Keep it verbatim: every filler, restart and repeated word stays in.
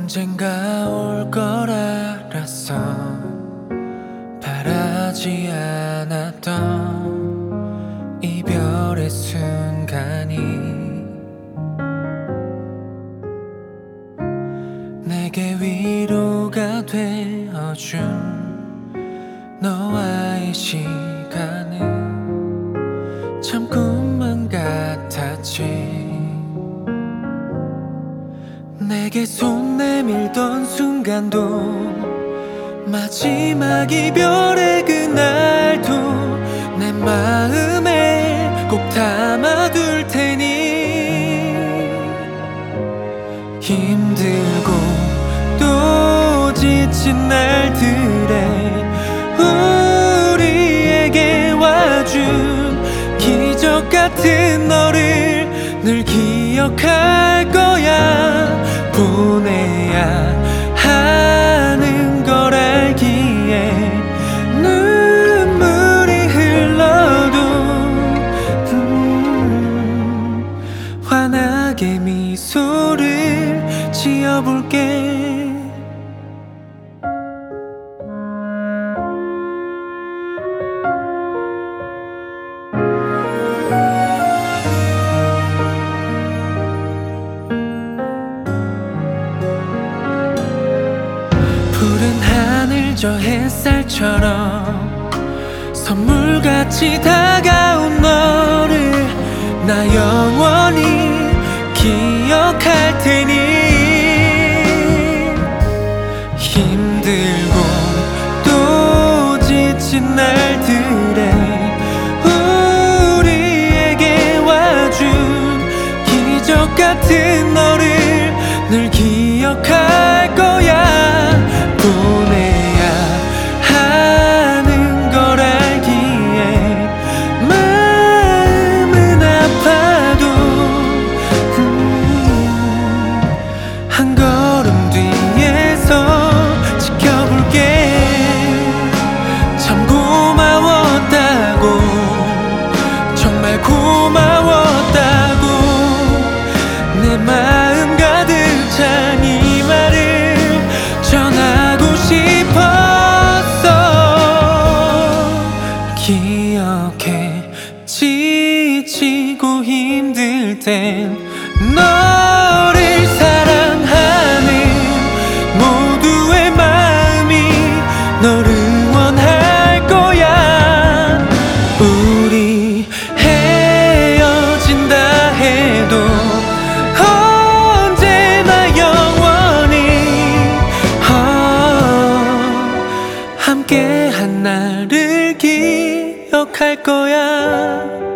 언젠가 올 걸 알았어. 바라지 않았던 이별의 순간이 내게 위로가 되어준 너와의 시간은 참 꿈만 같았지. 내게 손 내밀던 순간도 마지막 이별의 그날도 내 마음에 꼭 담아둘 테니 힘들고 또 지친 날들에 우리에게 와준 기적 같은 너를 늘 기억할 거야. 보내야 하는 걸 알기에 눈물이 흘러도 음, 환하게 미소를 지어볼게. 푸른 하늘 저 햇살처럼 선물같이 다가온 너를 나 영원히 기억할 테니 힘들고 또 지친 날들에 우리에게 와준 기적 같은 너를 늘 기억할 거야. 보내야 하는 걸 알기에 마음은 아파도 음, 한 걸음 뒤에서 지켜볼게. 참 고마웠다고 정말 고마웠다고 내 마음 가득 찬 이 말을 전하고 싶었어. 기억해 지치고 힘들 땐 너를 사랑하는 모두의 마음이 너를 원할 거야. 우리 헤어진다 해도 언제나 영원히 함께한 나를 기억할 거야.